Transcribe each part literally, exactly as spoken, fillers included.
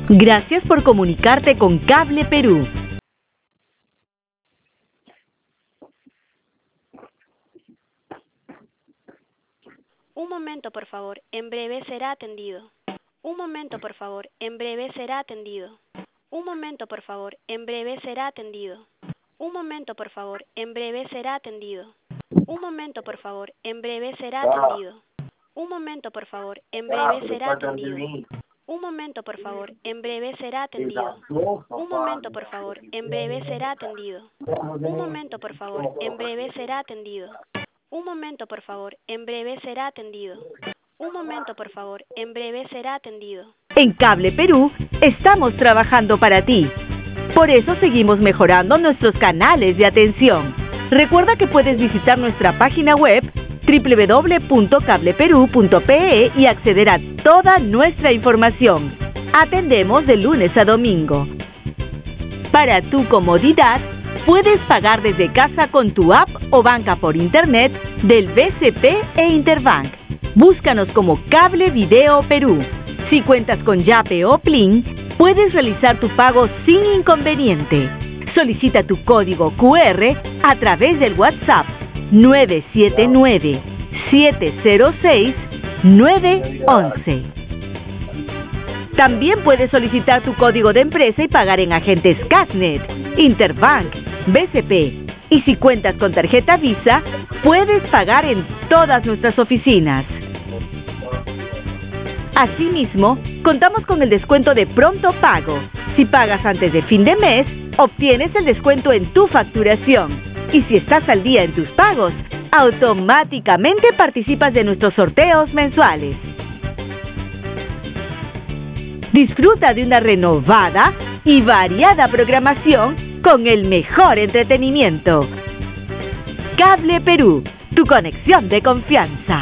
Gracias por comunicarte con Cable Perú. Un momento, por favor. En breve será atendido. Un momento, por favor. En breve será atendido. Un momento, por favor. En breve será atendido. Un momento, por favor. En breve será atendido. Un momento, por favor. En breve será atendido. Un momento, por favor. En breve será atendido. Un momento, por favor. En breve será atendido. Un momento, por favor. En breve será atendido. Un momento, por favor. En breve será atendido. Un momento, por favor. En breve será atendido. Un momento, por favor. En breve será atendido. En Cable Perú estamos trabajando para ti. Por eso seguimos mejorando nuestros canales de atención. Recuerda que puedes visitar nuestra página web doble u doble u doble u punto cable perú punto pe e y acceder a toda nuestra información. Atendemos de lunes a domingo. Para tu comodidad, puedes pagar desde casa con tu app o banca por internet del B C P e Interbank. Búscanos como Cable Video Perú. Si cuentas con Yape o Plin, puedes realizar tu pago sin inconveniente. Solicita tu código cu erre a través del WhatsApp nueve siete nueve, siete cero seis, nueve once. También puedes solicitar tu código de empresa y pagar en agentes Casnet, Interbank, B C P. Y si cuentas con tarjeta Visa, puedes pagar en todas nuestras oficinas. Asimismo, contamos con el descuento de pronto pago. Si pagas antes de fin de mes, obtienes el descuento en tu facturación. Y si estás al día en tus pagos, automáticamente participas de nuestros sorteos mensuales. Disfruta de una renovada y variada programación con el mejor entretenimiento. Cable Perú, tu conexión de confianza.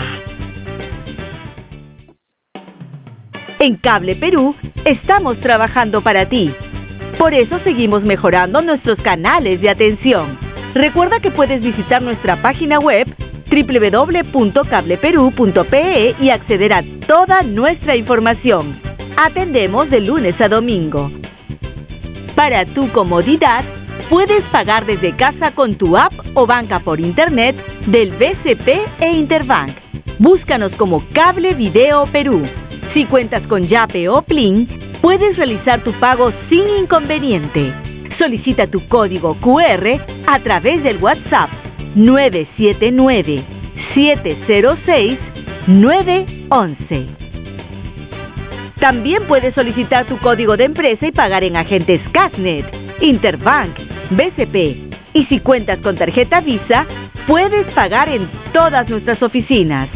En Cable Perú estamos trabajando para ti. Por eso seguimos mejorando nuestros canales de atención. Recuerda que puedes visitar nuestra página web doble u doble u doble u punto cable perú punto pe e y acceder a toda nuestra información. Atendemos de lunes a domingo. Para tu comodidad, puedes pagar desde casa con tu app o banca por internet del B C P e Interbank. Búscanos como Cable Video Perú. Si cuentas con Yape o Plin, puedes realizar tu pago sin inconveniente. Solicita tu código cu erre a través del WhatsApp nueve siete nueve, siete cero seis, nueve once. También puedes solicitar tu código de empresa y pagar en agentes Casnet, Interbank, B C P. Y si cuentas con tarjeta Visa, puedes pagar en todas nuestras oficinas.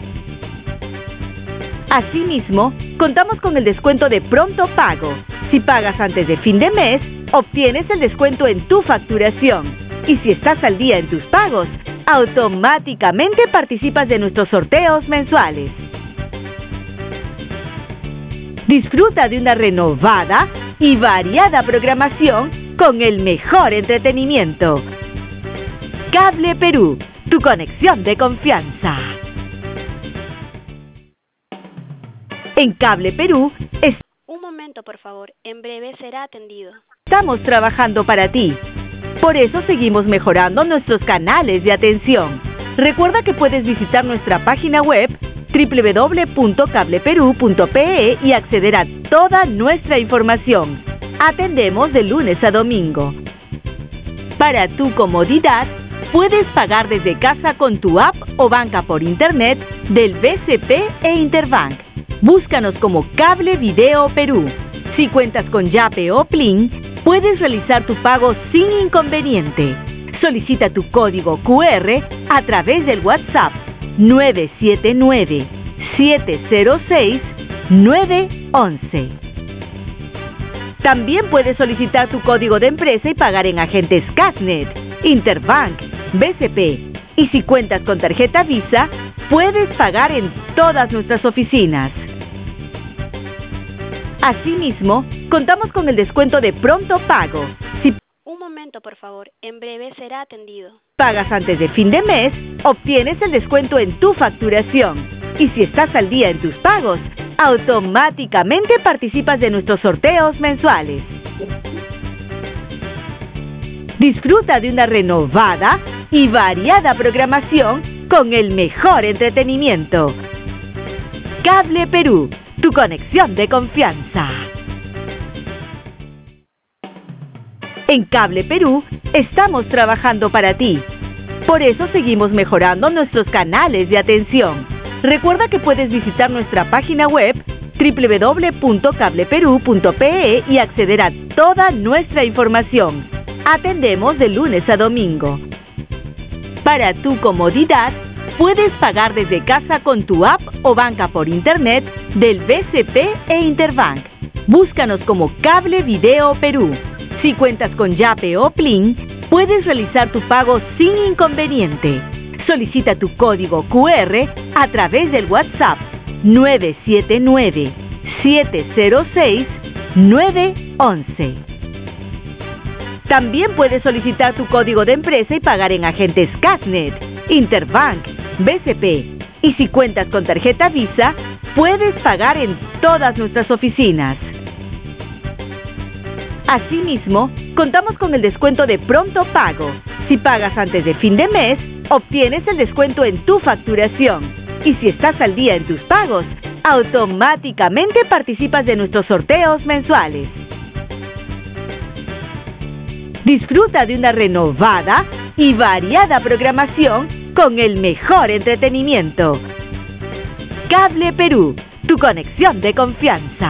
Asimismo, contamos con el descuento de pronto pago. Si pagas antes de fin de mes, obtienes el descuento en tu facturación. Y si estás al día en tus pagos, automáticamente participas de nuestros sorteos mensuales. Disfruta de una renovada y variada programación con el mejor entretenimiento. Cable Perú, tu conexión de confianza. En Cable Perú es... Un momento, por favor. En breve será atendido. Estamos trabajando para ti. Por eso seguimos mejorando nuestros canales de atención. Recuerda que puedes visitar nuestra página web doble u doble u doble u punto cable perú punto pe e y acceder a toda nuestra información. Atendemos de lunes a domingo. Para tu comodidad, puedes pagar desde casa con tu app o banca por internet del B C P e Interbank. Búscanos como Cable Video Perú. Si cuentas con Yape o Plin, puedes realizar tu pago sin inconveniente. Solicita tu código cu erre a través del WhatsApp nueve siete nueve, siete cero seis, nueve once. También puedes solicitar tu código de empresa y pagar en agentes Casnet, Interbank, B C P. Y si cuentas con tarjeta Visa, puedes pagar en todas nuestras oficinas. Asimismo, contamos con el descuento de pronto pago. Si Un momento, por favor. En breve será atendido. pagas antes de fin de mes, obtienes el descuento en tu facturación. Y si estás al día en tus pagos, automáticamente participas de nuestros sorteos mensuales. Disfruta de una renovada y variada programación con el mejor entretenimiento. Cable Perú, tu conexión de confianza. En Cable Perú estamos trabajando para ti. Por eso seguimos mejorando nuestros canales de atención. Recuerda que puedes visitar nuestra página web doble u doble u doble u punto cable perú punto pe e y acceder a toda nuestra información. Atendemos de lunes a domingo. Para tu comodidad, puedes pagar desde casa con tu app o banca por internet del B C P e Interbank. Búscanos como Cable Video Perú. Si cuentas con Yape o Plin, puedes realizar tu pago sin inconveniente. Solicita tu código cu erre a través del WhatsApp nueve siete nueve, siete cero seis, nueve once. También puedes solicitar tu código de empresa y pagar en agentes Cashnet, Interbank, B C P. Y si cuentas con tarjeta Visa, puedes pagar en todas nuestras oficinas. Asimismo, contamos con el descuento de pronto pago. Si pagas antes de fin de mes, obtienes el descuento en tu facturación. Y si estás al día en tus pagos, automáticamente participas de nuestros sorteos mensuales. Disfruta de una renovada y variada programación con el mejor entretenimiento. Cable Perú, tu conexión de confianza.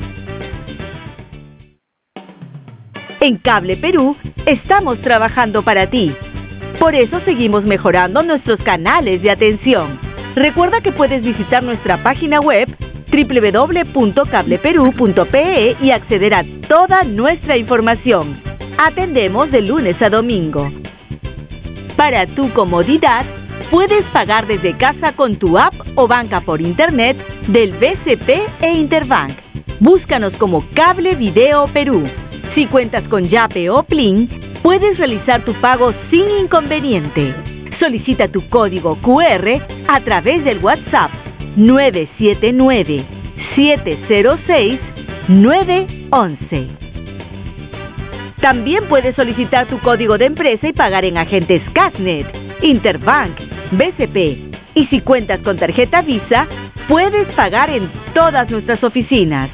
En Cable Perú estamos trabajando para ti. Por eso seguimos mejorando nuestros canales de atención. Recuerda que puedes visitar nuestra página web doble u doble u doble u punto cable perú punto pe e y acceder a toda nuestra información. Atendemos de lunes a domingo. Para tu comodidad, puedes pagar desde casa con tu app o banca por internet del B C P e Interbank. Búscanos como Cable Video Perú. Si cuentas con Yape o Plin, puedes realizar tu pago sin inconveniente. Solicita tu código cu erre a través del WhatsApp nueve siete nueve, siete cero seis, nueve once. También puedes solicitar tu código de empresa y pagar en agentes Cashnet, Interbank, B C P. Y si cuentas con tarjeta Visa, puedes pagar en todas nuestras oficinas.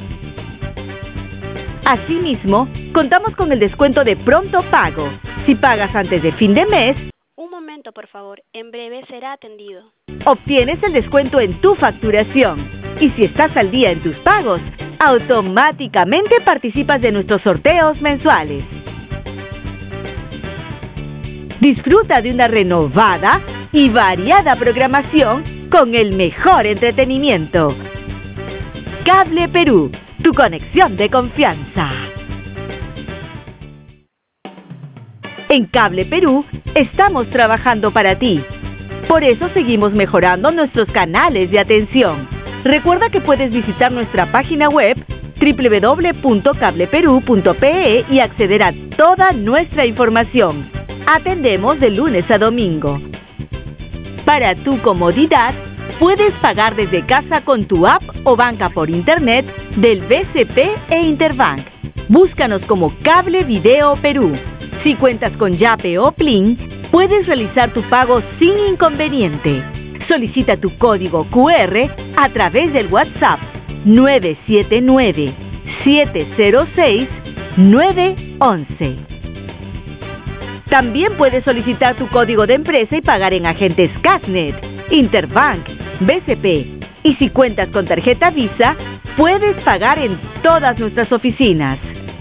Asimismo, contamos con el descuento de pronto pago. Si pagas antes de fin de mes, Un momento, por favor. En breve será atendido. obtienes el descuento en tu facturación. Y si estás al día en tus pagos, automáticamente participas de nuestros sorteos mensuales. Disfruta de una renovada y variada programación con el mejor entretenimiento. Cable Perú, tu conexión de confianza. En Cable Perú estamos trabajando para ti. Por eso seguimos mejorando nuestros canales de atención. Recuerda que puedes visitar nuestra página web doble u doble u doble u punto cable perú punto pe e y acceder a toda nuestra información. Atendemos de lunes a domingo. Para tu comodidad, puedes pagar desde casa con tu app o banca por internet del B C P e Interbank. Búscanos como Cable Video Perú. Si cuentas con Yape o Plin, puedes realizar tu pago sin inconveniente. Solicita tu código cu erre a través del WhatsApp nueve siete nueve, siete cero seis, nueve once. También puedes solicitar tu código de empresa y pagar en agentes Cashnet, Interbank, B C P. Y si cuentas con tarjeta Visa, puedes pagar en todas nuestras oficinas.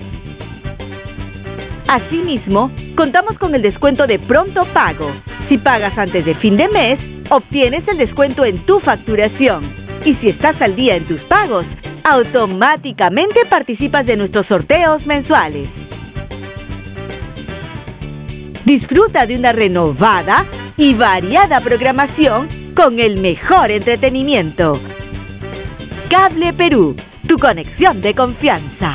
Asimismo, contamos con el descuento de pronto pago. Si pagas antes de fin de mes, obtienes el descuento en tu facturación. Y si estás al día en tus pagos, automáticamente participas de nuestros sorteos mensuales. Disfruta de una renovada y variada programación con el mejor entretenimiento. Cable Perú, tu conexión de confianza.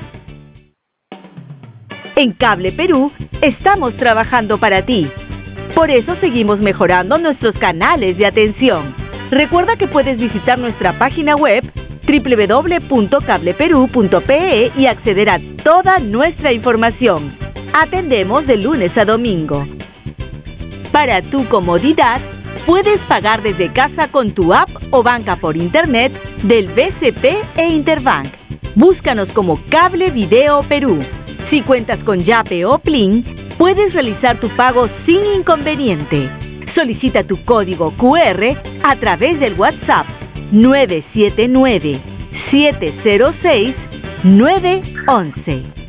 En Cable Perú estamos trabajando para ti. Por eso seguimos mejorando nuestros canales de atención. Recuerda que puedes visitar nuestra página web doble u doble u doble u punto cable perú punto pe e y acceder a toda nuestra información. Atendemos de lunes a domingo. Para tu comodidad, puedes pagar desde casa con tu app o banca por internet del B C P e Interbank. Búscanos como Cable Video Perú. Si cuentas con Yape o Plin, puedes realizar tu pago sin inconveniente. Solicita tu código cu erre a través del WhatsApp nueve siete nueve, siete cero seis, nueve uno uno.